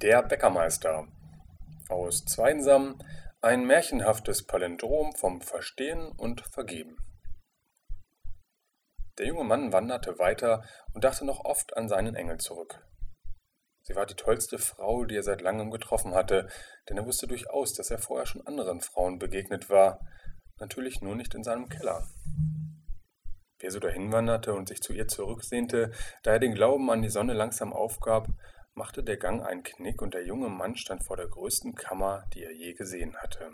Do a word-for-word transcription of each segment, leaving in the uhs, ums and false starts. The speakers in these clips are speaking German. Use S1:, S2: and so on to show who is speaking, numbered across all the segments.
S1: Der Bäckermeister. Aus Zweinsam ein märchenhaftes Palindrom vom Verstehen und Vergeben. Der junge Mann wanderte weiter und dachte noch oft an seinen Engel zurück. Sie war die tollste Frau, die er seit langem getroffen hatte, denn er wusste durchaus, dass er vorher schon anderen Frauen begegnet war, natürlich nur nicht in seinem Keller. Wie er so dahin wanderte und sich zu ihr zurücksehnte, da er den Glauben an die Sonne langsam aufgab, machte der Gang einen Knick und der junge Mann stand vor der größten Kammer, die er je gesehen hatte.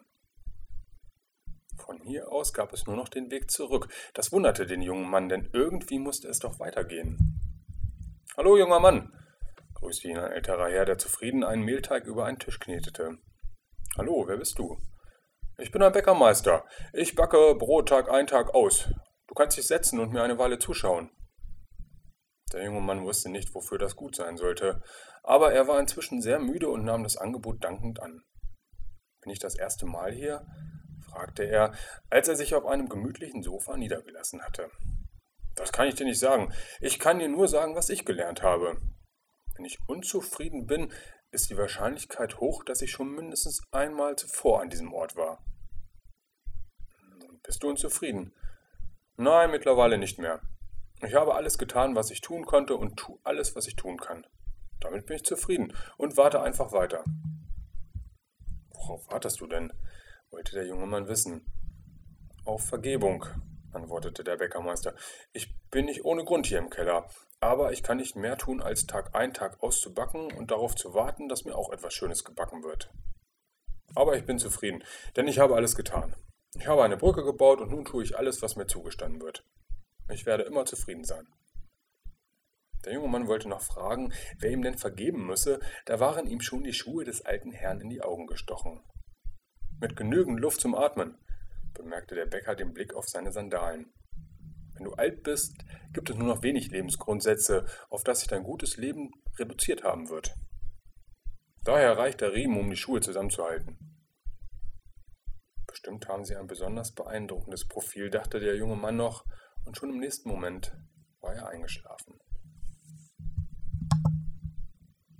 S1: Von hier aus gab es nur noch den Weg zurück. Das wunderte den jungen Mann, denn irgendwie musste es doch weitergehen. »Hallo, junger Mann«, grüßte ihn ein älterer Herr, der zufrieden einen Mehlteig über einen Tisch knetete. »Hallo, wer bist du?« »Ich bin ein Bäckermeister. Ich backe Brot Tag ein, Tag aus. Du kannst dich setzen und mir eine Weile zuschauen.« Der junge Mann wusste nicht, wofür das gut sein sollte, aber er war inzwischen sehr müde und nahm das Angebot dankend an. »Bin ich das erste Mal hier?« fragte er, als er sich auf einem gemütlichen Sofa niedergelassen hatte. »Das kann ich dir nicht sagen. Ich kann dir nur sagen, was ich gelernt habe. Wenn ich unzufrieden bin, ist die Wahrscheinlichkeit hoch, dass ich schon mindestens einmal zuvor an diesem Ort war.« »Bist du unzufrieden?« »Nein, mittlerweile nicht mehr. Ich habe alles getan, was ich tun konnte und tue alles, was ich tun kann. Damit bin ich zufrieden und warte einfach weiter.« »Worauf wartest du denn?« wollte der junge Mann wissen. »Auf Vergebung«, antwortete der Bäckermeister. »Ich bin nicht ohne Grund hier im Keller, aber ich kann nicht mehr tun, als Tag ein, Tag aus zu backen und darauf zu warten, dass mir auch etwas Schönes gebacken wird. Aber ich bin zufrieden, denn ich habe alles getan. Ich habe eine Brücke gebaut und nun tue ich alles, was mir zugestanden wird. Ich werde immer zufrieden sein.« Der junge Mann wollte noch fragen, wer ihm denn vergeben müsse, da waren ihm schon die Schuhe des alten Herrn in die Augen gestochen. »Mit genügend Luft zum Atmen«, bemerkte der Bäcker den Blick auf seine Sandalen. »Wenn du alt bist, gibt es nur noch wenig Lebensgrundsätze, auf das sich dein gutes Leben reduziert haben wird. Daher reicht der Riemen, um die Schuhe zusammenzuhalten.« »Bestimmt haben sie ein besonders beeindruckendes Profil«, dachte der junge Mann noch, und schon im nächsten Moment war er eingeschlafen.